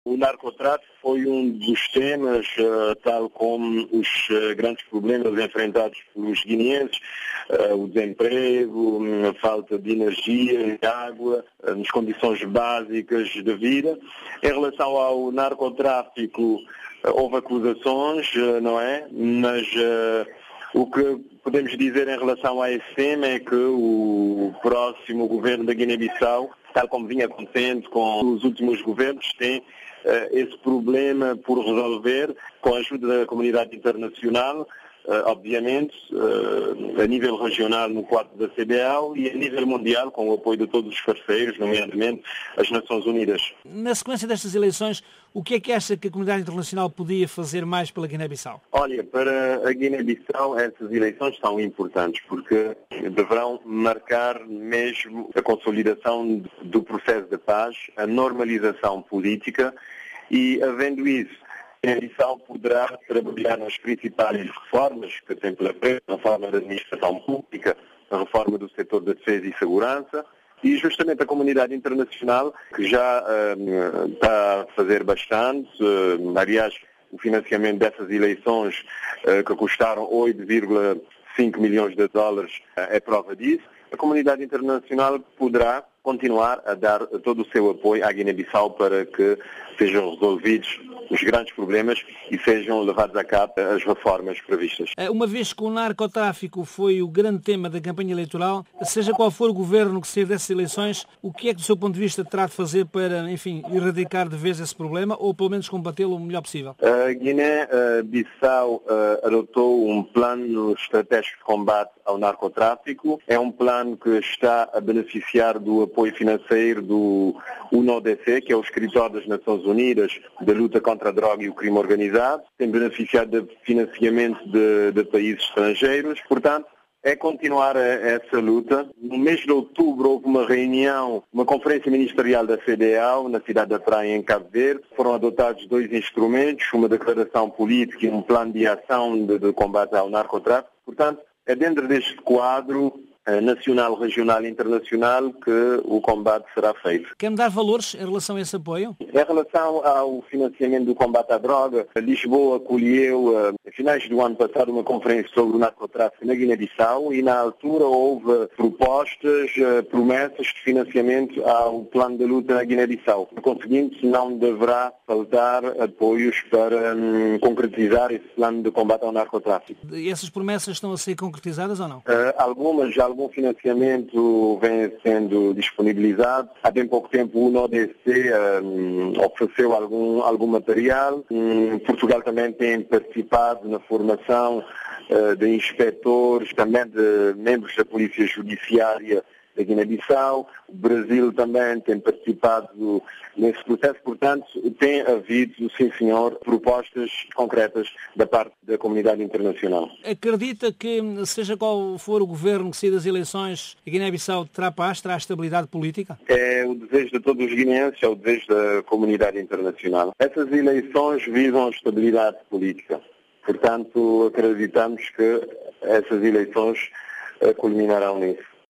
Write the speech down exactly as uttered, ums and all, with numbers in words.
O narcotráfico foi um dos temas, tal como os grandes problemas enfrentados pelos guineenses, o desemprego, a falta de energia, de água, as condições básicas de vida. Em relação ao narcotráfico, houve acusações, não é? Mas o que podemos dizer em relação a esse tema é que o próximo governo da Guiné-Bissau, tal como vinha acontecendo com os últimos governos, tem esse problema por resolver com a ajuda da comunidade internacional, obviamente, a nível regional no quadro da C B A O e a nível mundial com o apoio de todos os parceiros, nomeadamente as Nações Unidas. Na sequência destas eleições, o que é que acha que a comunidade internacional podia fazer mais pela Guiné-Bissau? Olha, para a Guiné-Bissau essas eleições são importantes porque deverão marcar mesmo a consolidação do processo de paz, a normalização política e, havendo isso, a Guiné-Bissau poderá trabalhar nas principais reformas que tem pela frente, a reforma da administração pública, a reforma do setor da defesa e segurança, e justamente a comunidade internacional, que já uh, está a fazer bastante, uh, aliás, o financiamento dessas eleições, uh, que custaram oito vírgula cinco milhões de dólares, uh, é prova disso. A comunidade internacional poderá continuar a dar todo o seu apoio à Guiné-Bissau para que sejam resolvidos os grandes problemas e sejam levados a cabo as reformas previstas. Uma vez que o narcotráfico foi o grande tema da campanha eleitoral, seja qual for o governo que sair dessas eleições, o que é que, do seu ponto de vista, terá de fazer para, enfim, erradicar de vez esse problema ou, pelo menos, combatê-lo o melhor possível? A Guiné-Bissau adotou um plano estratégico de combate ao narcotráfico. É um plano que está a beneficiar do apoio financeiro do U N O D C, que é o Escritório das Nações Unidas de luta contra a droga e o crime organizado. Tem beneficiado de financiamento de, de países estrangeiros. Portanto, é continuar essa luta. No mês de outubro houve uma reunião, uma conferência ministerial da C D A O na cidade da Praia, em Cabo Verde. Foram adotados dois instrumentos, uma declaração política e um plano de ação de, de combate ao narcotráfico. Portanto, é dentro deste quadro nacional, regional e internacional que o combate será feito. Quer-me dar valores em relação a esse apoio? Em relação ao financiamento do combate à droga, Lisboa acolheu, a finais do ano passado, uma conferência sobre o narcotráfico na Guiné-Bissau e, na altura, houve propostas, promessas de financiamento ao plano de luta na Guiné-Bissau. Por conseguinte, não deverá faltar apoios para hum, concretizar esse plano de combate ao narcotráfico. E essas promessas estão a ser concretizadas ou não? Uh, algumas já algum financiamento vem sendo disponibilizado. Há bem pouco tempo o U N O D C um, ofereceu algum, algum material. Um, Portugal também tem participado na formação uh, de inspectores, também de membros da Polícia Judiciária da Guiné-Bissau. O Brasil também tem participado nesse processo, portanto, tem havido, sim senhor, propostas concretas da parte da comunidade internacional. Acredita que, seja qual for o governo que sair das eleições, a Guiné-Bissau terá paz, terá estabilidade política? É o desejo de todos os guineenses, é o desejo da comunidade internacional. Essas eleições visam a estabilidade política. Portanto, acreditamos que essas eleições culminarão nisso.